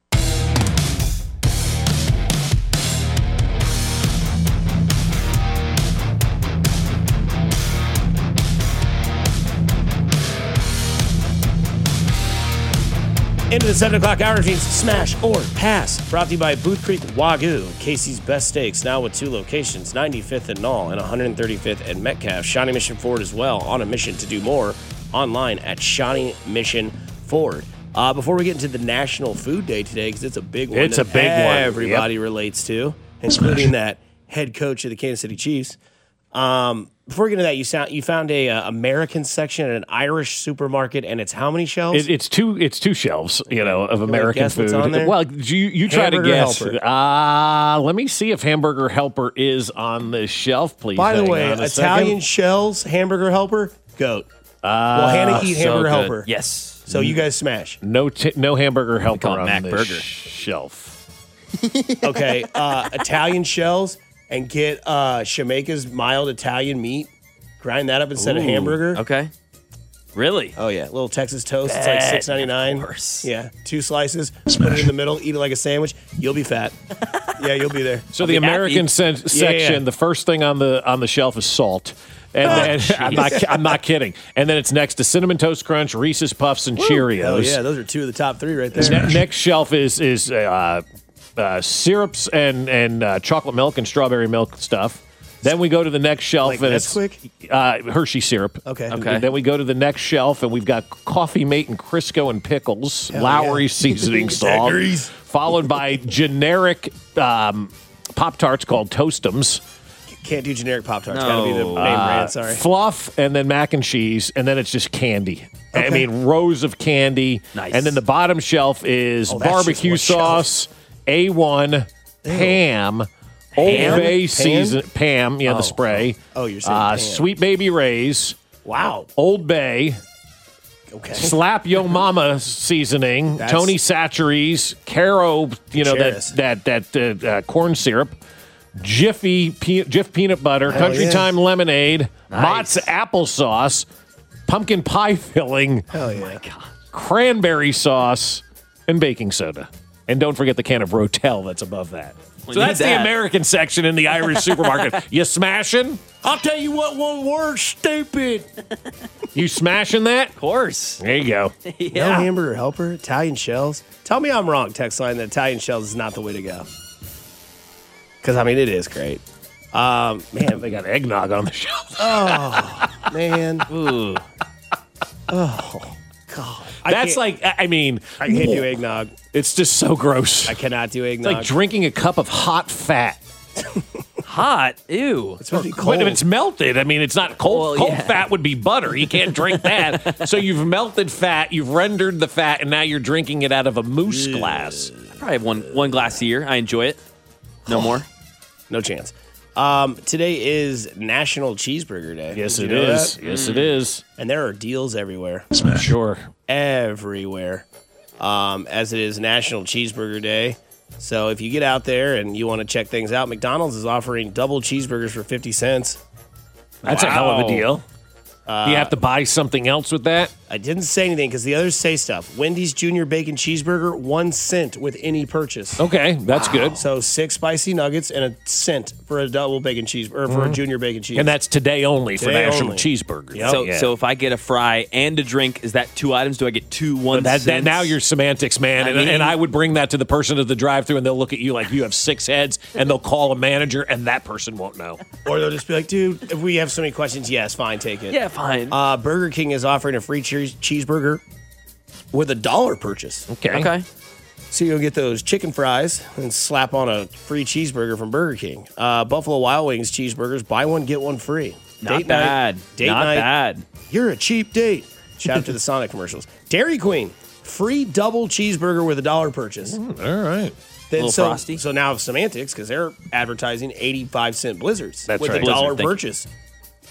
Into the seven o'clock hour routines, Smash or Pass. Brought to you by Booth Creek Wagyu. Casey's Best Steaks, now with two locations, ninety-fifth and Knoll and one hundred thirty-fifth and Metcalf. Shawnee Mission Ford as well, on a mission to do more. Online at Shawnee Mission Ford. Uh, before we get into the National Food Day today, because it's a big one. It's a big one. Everybody Yep. relates to, including that head coach of the Kansas City Chiefs. Um, before we get into that, you sound, you found a uh, American section at an Irish supermarket, and it's how many shelves? It, it's two. It's two shelves, you know, of American guess what's food. on there? Well, you you try Hamburger to guess. Helper. Ah, uh, let me see if Hamburger Helper is on the shelf, please. By the Hang way, on a Italian second. shells, Hamburger Helper, goat. Uh, well, Hannah eat so Hamburger good. Helper. Yes. So you guys smash. No, t- no Hamburger Helper call it on Mac the Burger. shelf. Okay, uh, Italian shells, and get uh, Shemeka's mild Italian meat. Grind that up instead of Ooh, hamburger. Okay. Really? Oh yeah, little Texas toast. It's like six ninety-nine. Of course. Yeah, two slices. Put it in the middle. Eat it like a sandwich. You'll be fat. Yeah, you'll be there. So I'll the be American happy. sen- Yeah, section, yeah. the first thing on the on the shelf is salt. And then, I'm not I'm not kidding. And then it's next to Cinnamon Toast Crunch, Reese's Puffs, and Cheerios. Oh yeah, those are two of the top three right there. Ne- next shelf is is uh, uh, syrups and and uh, chocolate milk and strawberry milk stuff. Then we go to the next shelf Like and it's Nesquik? uh, Hershey syrup. Okay. Okay. Then we go to the next shelf and we've got Coffee Mate and Crisco and pickles, Hell Lowry yeah. seasoning salt, Daiquiris. followed by generic um, Pop Tarts called Toastums. Can't do generic Pop Tarts. No. Gotta be the name Uh, brand. Sorry. Fluff, and then mac and cheese, and then it's just candy. I mean, rows of candy. Nice. And then the bottom shelf is Oh, that's barbecue just one sauce, A one, ham, Old Ham? Bay Pan? season, Pam, yeah, Oh. the spray. Oh, you're saying uh, Pam. Sweet Baby Ray's, Wow. Old Bay, Okay. Slap Yo Mama seasoning, That's- Tony Chachere's, Caro, you know, Cheris. that that that uh, uh, corn syrup, Jiffy pe- Jif peanut butter, Hell Country yeah. Time lemonade, Nice. Mott's applesauce, pumpkin pie filling, Hell yeah. cranberry sauce, and baking soda. And don't forget the can of Rotel that's above that. We So need that's the that. American section in the Irish supermarket. You smashing? I'll tell you what one word, stupid. You smashing that? Of course. There you go. No Yeah. hamburger helper, Italian shells. Tell me I'm wrong, text line, that Italian shells is not the way to go. Because, I mean, it is great. Um, man, They got eggnog on the shelf. oh, man. Ooh. Oh, God. I That's can't- like, I I mean, I can't do eggnog. it's just so gross. I cannot do It's eggnog. like drinking a cup of hot fat. Hot. Ew. It's supposed to be But cold. if it's melted, I mean, it's not cold. Well, cold yeah. fat would be butter. You can't drink that. So you've melted fat, you've rendered the fat, and now you're drinking it out of a moose glass. I probably have one one glass a year. I enjoy it. No more. No chance. Um, today is National Cheeseburger Day. Yes, Did it you know is. that? Yes, it is. And there are deals everywhere. Sure. Everywhere. Um, as it is National Cheeseburger Day. So if you get out there and you want to check things out, McDonald's is offering double cheeseburgers for fifty cents. That's a hell of a Wow. deal. Do you have to buy something else with that? I didn't say anything because the others say stuff. Wendy's Junior Bacon Cheeseburger, one cent with any purchase. Okay, that's good. So six spicy nuggets and a cent for a double bacon cheese or for a junior bacon cheese. And that's today only for Today National only. Cheeseburger. So, Yeah. so if I get a fry and a drink, is that two items? Do I get two one that, that cents? now you're semantics, man. I And, mean- and I would bring that to the person at the drive-thru, and they'll look at you like you have six heads, and they'll call a manager, and that person won't know. Or they'll just be like, dude, if we have so many questions, yes, fine, take it. Yeah, fine. Uh, Burger King is offering a free cheese- cheeseburger with a dollar purchase. Okay. Okay. So you'll get those chicken fries and slap on a free cheeseburger from Burger King. Uh, Buffalo Wild Wings cheeseburgers, buy one, get one free. Not Date bad. Night, date Not night, bad. You're a cheap date. Shout out to the Sonic commercials. Dairy Queen, free double cheeseburger with a dollar purchase. All right. Then Little so, frosty. So now semantics, because they're advertising eighty-five cent blizzards That's with right. a dollar Blizzard, thank you. purchase.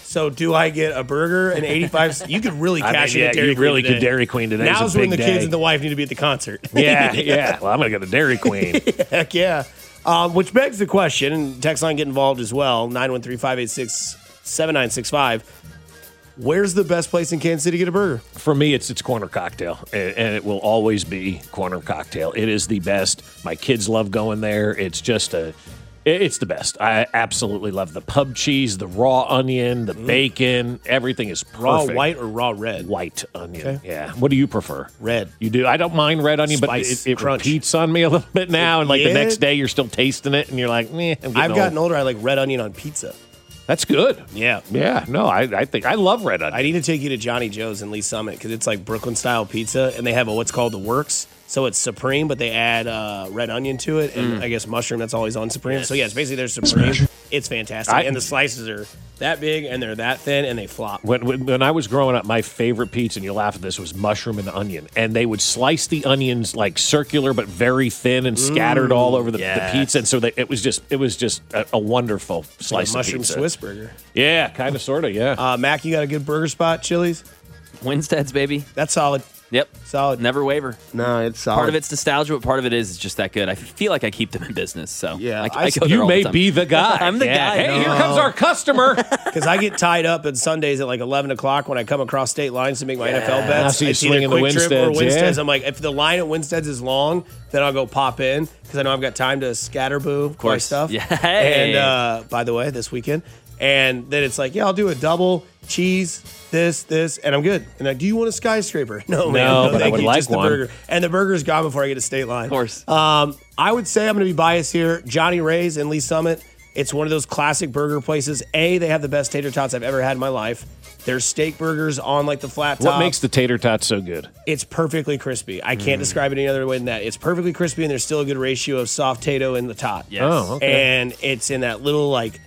So do I get a burger and eighty-five? You could really I cash mean, in yeah, at Dairy you Queen really today. could Dairy Queen today. Now's It's a when big the day. kids and the wife need to be at the concert. Yeah, yeah. Well, I'm going to go to Dairy Queen. Heck yeah. Um, which begs the question, and text line get involved as well, nine one three, five eight six, seven nine six five. Where's the best place in Kansas City to get a burger? For me, it's it's Corner Cocktail, and, and it will always be Corner Cocktail. It is the best. My kids love going there. It's just a, it- it's the best. I absolutely love the pub cheese, the raw onion, the bacon. Everything is perfect. Raw white or raw red? White onion. Okay. Yeah. What do you prefer? Red. You do. I don't mind red onion, Spice, but it, it crunch. repeats on me a little bit now. And like Yeah. the next day, you're still tasting it, and you're like, meh. I'm getting I've gotten old. older. I like red onion on pizza. That's good. Yeah. Yeah. No, I, I think I love red onion. I need to take you to Johnny Joe's in Lee Summit because it's like Brooklyn style pizza, and they have a, what's called the Works. So it's Supreme, but they add uh, red onion to it, and Mm. I guess mushroom. That's always on Supreme. So yeah, it's basically there's Supreme. It's fantastic, I- and the slices are that big and they're that thin, and they flop. When, when when I was growing up, my favorite pizza, and you'll laugh at this, was mushroom and onion. And they would slice the onions like circular but very thin and scattered Mm, all over the, yes. the pizza. And so they, it was just it was just a, a wonderful slice Like a mushroom of pizza. Swiss burger. Yeah, kind of, sort of, yeah. Uh, Mac, you got a good burger spot, Chili's? Winstead's, baby. That's solid. Yep. Solid. Never waver. No, it's solid. Part of it's nostalgia, but part of it is it's just that good. I feel like I keep them in business. So Yeah, I, I- I go there you all may the time. be the guy. I'm the Yeah. guy. Hey, here No. comes our customer. Because I get tied up on Sundays at like eleven o'clock when I come across state lines to make my N F L I bets. see you It's either swinging the Quick Trip or Winsteads, yeah. Winsteads. I'm like, if the line at Winsteads is long, then I'll go pop in because I know I've got time to scatterboo my course. stuff. Yeah. Hey. And uh, by the way, this weekend. And then it's like, yeah, I'll do a double cheese, this, this, and I'm good. And like, do you want a skyscraper? No, man. No, No, but I thank would you. like Just the one. burger. And the burger's gone before I get to state line. Of course. Um, I would say I'm going to be biased here. Johnny Ray's in Lee Summit. It's one of those classic burger places. A, they have the best tater tots I've ever had in my life. There's steak burgers on like the flat top. What makes the tater tot so good? It's perfectly crispy. I Mm. can't describe it any other way than that. It's perfectly crispy, and there's still a good ratio of soft tato in the tot. Yes. Oh, okay. And it's in that little like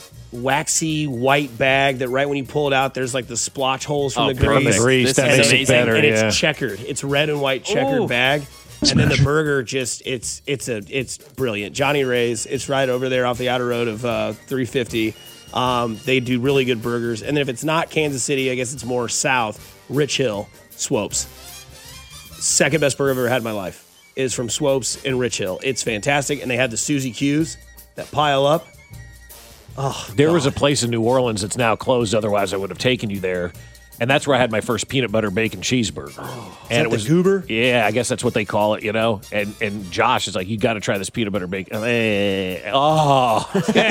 waxy white bag that right when you pull it out, there's like the splotch holes from Oh, the grease. perfect. The grease, This that is makes it amazing. better, And yeah. it's checkered. It's red and white checkered Ooh. bag. And then the burger just it's it's a it's brilliant. Johnny Ray's, it's right over there off the outer road of uh, three fifty. Um, they do really good burgers. And then if it's not Kansas City, I guess it's more south, Rich Hill, Swopes. Second best burger I've ever had in my life is from Swopes in Rich Hill. It's fantastic. And they have the Suzy Q's that pile up. Oh, There was a place in New Orleans that's now closed. Otherwise, I would have taken you there. And that's where I had my first peanut butter bacon cheeseburger. and that it the was goober? Yeah, I guess that's what they call it, you know. And and Josh is like, you got to try this peanut butter bacon. Eh, oh,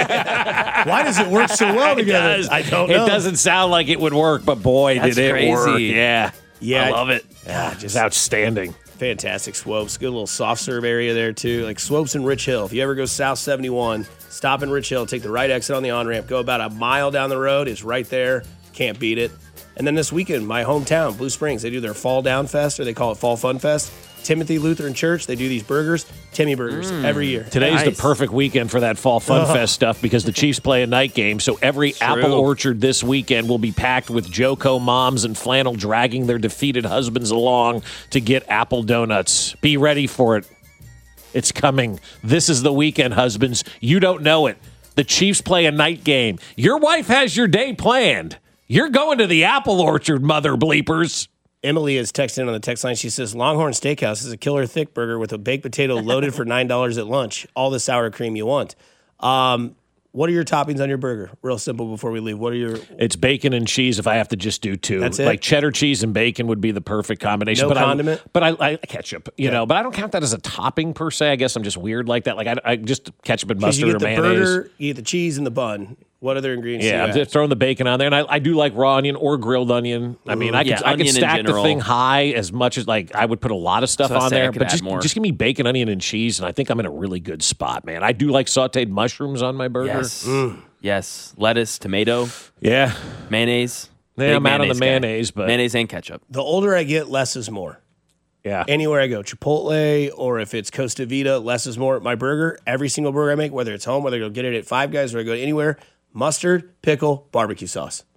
Why does it work so well It together? does. I don't know. It doesn't sound like it would work, but boy, That's did it crazy. work! Yeah, Yeah, I love it. Yeah, just outstanding. Fantastic Swopes. Good little soft serve area there, too. Like Swopes in Rich Hill. If you ever go south seventy-one, stop in Rich Hill, take the right exit on the on ramp, go about a mile down the road. It's right there. Can't beat it. And then this weekend, my hometown, Blue Springs, they do their Fall Down Fest, or they call it Fall Fun Fest. Timothy Lutheran Church, they do these burgers, Timmy Burgers, every year. Today's Nice. the perfect weekend for that fall fun fest stuff because the Chiefs play a night game. So every apple orchard this weekend will be packed with Joco moms and flannel dragging their defeated husbands along to get apple donuts. Be ready for it. It's coming. This is the weekend, husbands. You don't know it. The Chiefs play a night game. Your wife has your day planned. You're going to the apple orchard, mother bleepers. Emily is texting on the text line. She says, Longhorn Steakhouse is a killer thick burger with a baked potato loaded for nine dollars at lunch. All the sour cream you want. Um, what are your toppings on your burger? Real simple before we leave. What are your... It's bacon and cheese if I have to just do two. That's it? Like cheddar cheese and bacon would be the perfect combination. No but condiment? I, but I, I ketchup, you know, but I don't count that as a topping per se. I guess I'm just weird like that. Like I, I just ketchup and 'Cause mustard you or get the mayonnaise. burger, you get the cheese and the bun. What other ingredients do Yeah, you I'm add? just throwing the bacon on there, and I, I do like raw onion or grilled onion. I mean, I could Yeah, I could onion in stack the general. thing high as much as like I would put a lot of stuff So I on say I there, could but add just more. just give me bacon, onion, and cheese, and I think I'm in a really good spot, man. I do like sautéed mushrooms on my burger. Yes. Yes. Lettuce, tomato, Yeah, mayonnaise. yeah, Big I'm out on the guy. mayonnaise, but Mayonnaise and ketchup. The older I get, less is more. yeah, Anywhere I go, Chipotle or if it's Costa Vida, less is more. My burger, every single burger I make, whether it's home, whether I go get it at Five Guys or I go anywhere, mustard, pickle, barbecue sauce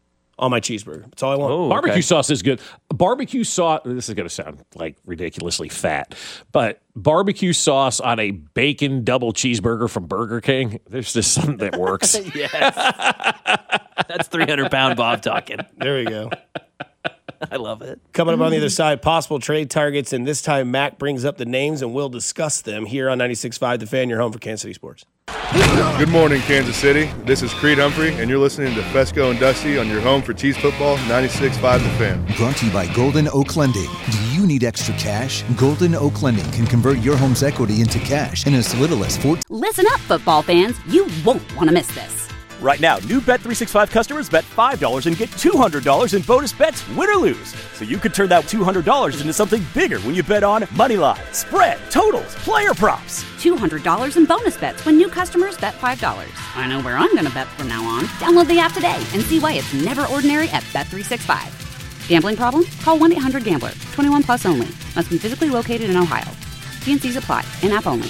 on my cheeseburger. That's all I want. Oh, barbecue okay. sauce is good. Barbecue sauce, this is going to sound like ridiculously fat, but barbecue sauce on a bacon double cheeseburger from Burger King, there's just something that works. Yes. That's three hundred pound Bob talking. There we go. I love it. Coming up on the other side, possible trade targets, and this time Mac brings up the names, and we'll discuss them here on ninety-six point five The Fan, your home for Kansas City sports. Good morning, Kansas City. This is Creed Humphrey, and you're listening to Fesco and Dusty on your home for Chiefs football, ninety-six point five The Fan. Brought to you by Golden Oak Lending. Do you need extra cash? Golden Oak Lending can convert your home's equity into cash in as little as four. Listen up, football fans. You won't want to miss this. Right now, new Bet three sixty-five customers bet five dollars and get two hundred dollars in bonus bets, win or lose. So you could turn that two hundred dollars into something bigger when you bet on money line, spread, totals, player props. two hundred dollars in bonus bets when new customers bet five dollars. I know where I'm going to bet from now on. Download the app today and see why it's never ordinary at Bet three sixty-five. Gambling problem? Call one eight hundred gambler. twenty-one plus only. Must be physically located in Ohio. T and C's apply. In-app only.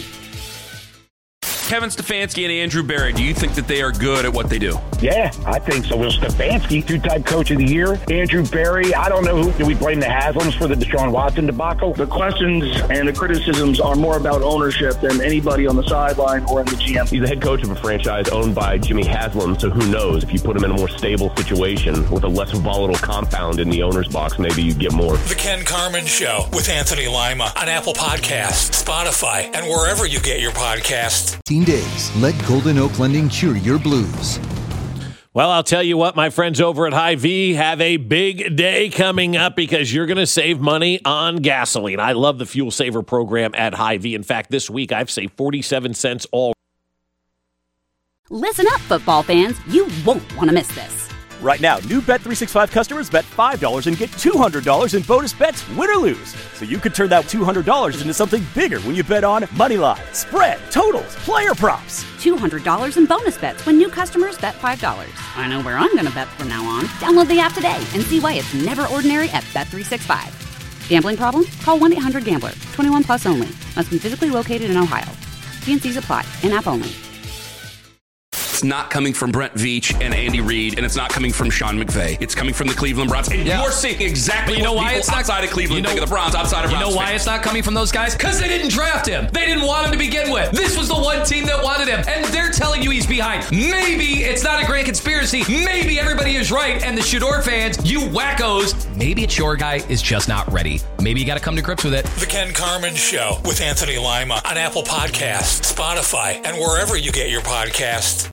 Kevin Stefanski and Andrew Berry, do you think that they are good at what they do? Yeah, I think so. Well, Stefanski, two-time coach of the year. Andrew Berry, I don't know who. Do we blame the Haslams for the Deshaun Watson debacle? The questions and the criticisms are more about ownership than anybody on the sideline or in the G M. He's the head coach of a franchise owned by Jimmy Haslam, so who knows? If you put him in a more stable situation with a less volatile compound in the owner's box, maybe you get more. The Ken Carman Show with Anthony Lima on Apple Podcasts, Spotify, and wherever you get your podcasts. Days. Let Golden Oak Lending cure your blues. Well, I'll tell you what, my friends over at Hy-Vee have a big day coming up because you're going to save money on gasoline. I love the Fuel Saver program at Hy-Vee. In fact, this week I've saved forty-seven cents all. Listen up, football fans. You won't want to miss this. Right now, new Bet three sixty-five customers bet five dollars and get two hundred dollars in bonus bets, win or lose. So you could turn that two hundred dollars into something bigger when you bet on money line, spread, totals, player props. two hundred dollars in bonus bets when new customers bet five dollars. I know where I'm going to bet from now on. Download the app today and see why it's never ordinary at Bet three sixty-five. Gambling problem? Call one eight hundred gambler. twenty-one plus only. Must be physically located in Ohio. T and C's apply. In-app only. It's not coming from Brent Veach and Andy Reid, and it's not coming from Sean McVay. It's coming from the Cleveland Browns. And yeah. you're seeing exactly you know what why it's not, outside of Cleveland you know, think of the Browns, outside of You Browns know why fans. it's not coming from those guys? Because they didn't draft him. They didn't want him to begin with. This was the one team that wanted him, and they're telling you he's behind. Maybe it's not a grand conspiracy. Maybe everybody is right, and the Shador fans, you wackos, maybe it's your guy is just not ready. Maybe you got to come to grips with it. The Ken Carman Show with Anthony Lima on Apple Podcasts, Spotify, and wherever you get your podcasts.